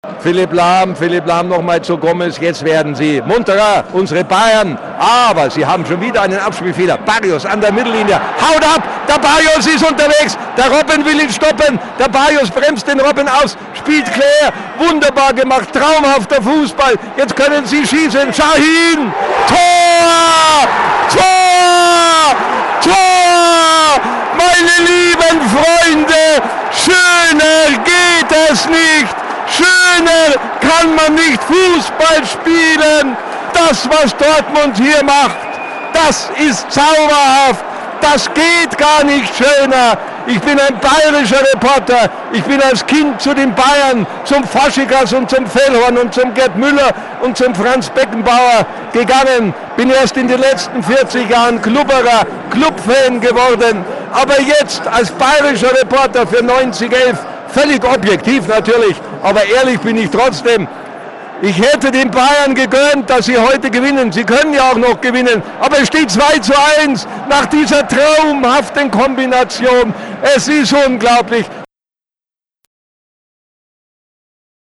Philipp Lahm nochmal zu Gomez, jetzt werden sie munterer, unsere Bayern, aber sie haben schon wieder einen Abspielfehler. Barrios an der Mittellinie, haut ab, der Barrios ist unterwegs, der Robben will ihn stoppen, der Barrios bremst den Robben aus, spielt Claire, wunderbar gemacht, traumhafter Fußball, jetzt können sie schießen, Şahin, Tor, Tor, Tor, meine lieben Freunde, schöner geht es nicht. Schöner kann man nicht Fußball spielen. Das, was Dortmund hier macht, das ist zauberhaft. Das geht gar nicht schöner. Ich bin ein bayerischer Reporter. Ich bin als Kind zu den Bayern, zum Faschikas und zum Fellhorn und zum Gerd Müller und zum Franz Beckenbauer gegangen. Bin erst in den letzten 40 Jahren Klubberer, Clubfan geworden. Aber jetzt als bayerischer Reporter für 9011, völlig objektiv natürlich, aber ehrlich bin ich trotzdem. Ich hätte den Bayern gegönnt, dass sie heute gewinnen. Sie können ja auch noch gewinnen. Aber es steht 2:1 nach dieser traumhaften Kombination. Es ist unglaublich.